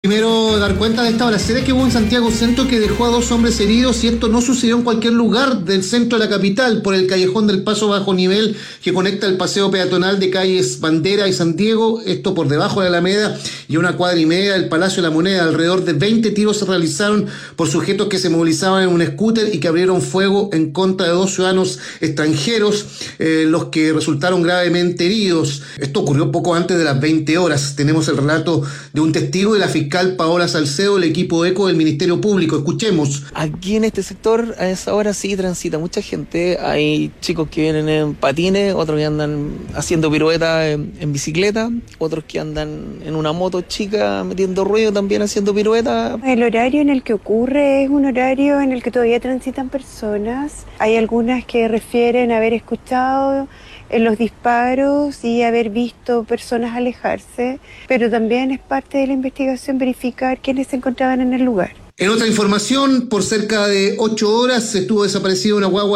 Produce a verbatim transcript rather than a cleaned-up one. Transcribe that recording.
Primero, dar cuenta de esta balacera que hubo en Santiago Centro que dejó a dos hombres heridos, y esto no sucedió en cualquier lugar del centro de la capital, por el callejón del Paso Bajo Nivel que conecta el paseo peatonal de calles Bandera y San Diego, esto por debajo de la Alameda y una cuadra y media del Palacio de la Moneda. Alrededor de veinte tiros se realizaron por sujetos que se movilizaban en un scooter y que abrieron fuego en contra de dos ciudadanos extranjeros, eh, los que resultaron gravemente heridos. Esto ocurrió poco antes de las veinte horas. Tenemos el relato de un testigo de la fiscalía Paola Salcedo, el equipo ECO del Ministerio Público. Escuchemos. Aquí en este sector a esa hora sí transita mucha gente. Hay chicos que vienen en patines, otros que andan haciendo piruetas en, en bicicleta, otros que andan en una moto chica metiendo ruido también haciendo piruetas. El horario en el que ocurre es un horario en el que todavía transitan personas. Hay algunas que refieren haber escuchado en los disparos y haber visto personas alejarse, pero también es parte de la investigación verificar quiénes se encontraban en el lugar. En otra información, por cerca de ocho horas estuvo desaparecida una guagua